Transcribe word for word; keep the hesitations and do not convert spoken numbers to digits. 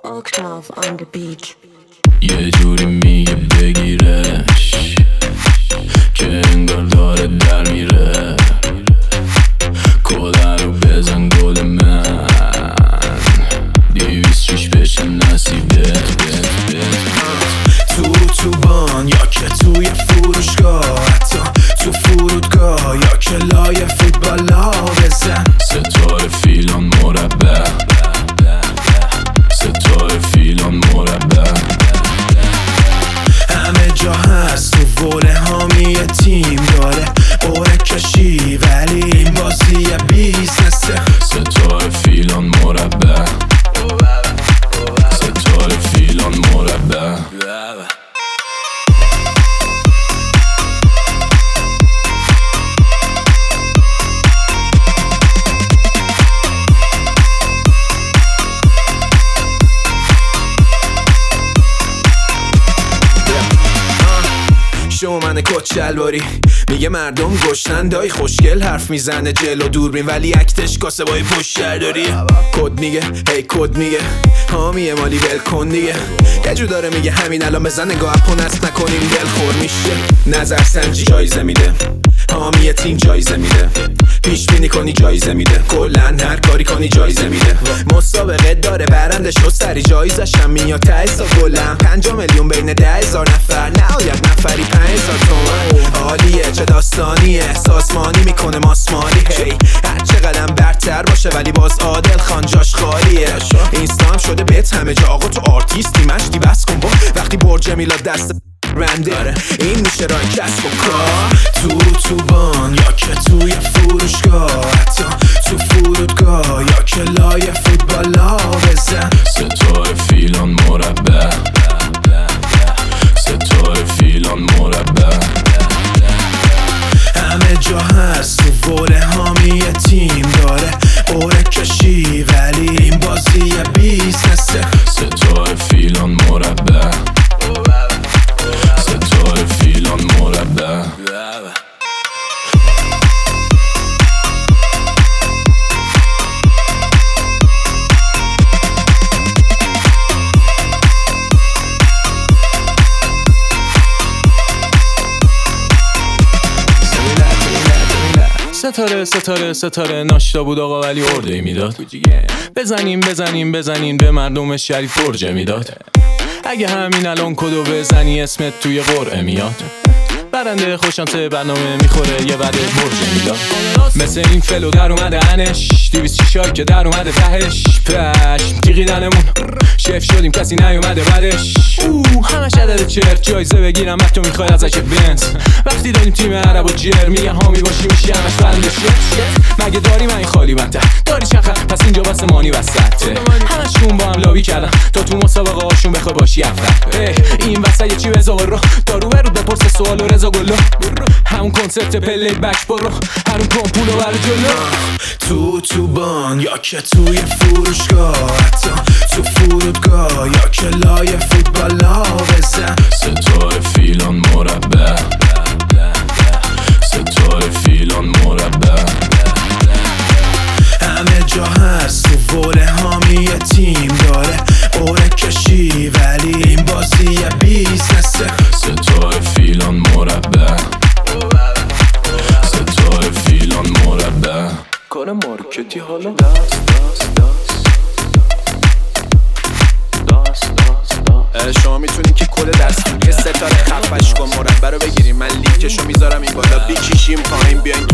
Octave on the beat. یه جوری میگه بگیرش که انگار داره در میره. کده رو بزن گل من دیویست شیش بشه نصیبت. تو تو بان یا که توی فروشگاه، حتی تو فرودگاه یا که لای فوتبالا بزن. ستاره فیلان مربع، ستاره فیلان مربع. همه جا هست تو وله هامی تیم داره باره کشی، ولی این بازی بیزنسه. ستاره فیلان مربع، ستاره فیلان مربع. شومن کچلواری میگه مردم گشتن، دای خوشگل حرف میزنه جلو دوربین، ولی اکتش کاسه بای پشت داری. کد میگه هی کد میگه حامیه مالی ول کن دیگه. یه جو داره میگه همین الان بزن نگاه اپو نست نکنیم دل خور میشه. نظر سنجی جایزه میده، حامی تیم جایزه میده، پیش بینی کنی جایزه میده، کلن هر کاری کنی جایزه میده. مسابقه داره برندش رو سری جایزش هم میاد ته سا گلم. پنجا میلیون بین ده هزار نفر، نهایت نفری پنج هزار تومن. عالیه چه داستانیه، سازمانی میکنه ماسمالی. هی هر چقدر برتر باشه ولی باز عادل خان جاش خالیه. اینستا هم شده بهت همه جا، آقا تو آرتیستی مشتی بس کن با وقتی برج میلاد دست رنده. این میشه راه کسب و کار تو تو بان یا که توی فروشگاه، حتی تو فرودگاه یا که لای فوتبالا بزن. ستاره فیلان مربع، ستاره فیلان مربع. همه جا هست تو وله هامی تیم داره باره کشی، ولی این بازی بیزنسه. ستاره فیلان مربع، ستاره فیلان مربع. ستاره ستاره ستاره ناشتا بود آقا ولی ارده میداد. بزنیم بزنیم بزنیم به مردم شریف فرجه میداد. اگه همین الان کدو بزنی اسمت توی قرعه میاد. برنده خوشانسه برنامه میخوره یه وعده برجه میداد. مثل این فلو در اومده انش، دیویست شیشایی که در اومده تهش. پشم تیغیدنمون شف شدیم کسی نیومده بعدش. اوه همش عدد چرت جایزه بگیرم بعد تو میخوای ازش بنز. وقتی داریم تیم عرب و جر میگه حامی باشی میشی همش برنده شت. مگه داری من این خالی بنده داری چخه پس اینجا واسه مانی وسطه. همشون با هم لابی کردن تا تو مسابقه هاشون بخوای باشی اول. این وسط یه چی بزاق رو دارو برو بپرس سوال و رضا گلو. همون کنسپت پلی بک برو هرون کن پولو برو جلو. تو تو بان یا که توی فروشگاه، حتی تو فرودگاه یا که لای فوتبالا بزن. ستاره فیلان مربع، ستاره فیلان مربع. همه جا هست تو وله هامی تیم داره باره کشی، ولی این بازی بیزنسه. ستاره فیلان مربع، ستاره فیلان مربع. کار مارکتی حالا دست دست دست. شما میتونین که کل دستوری ستاره خفش کن مربع رو بگیریم. من لینکشو میذارم این بالا، بیکشیم پایین بیاین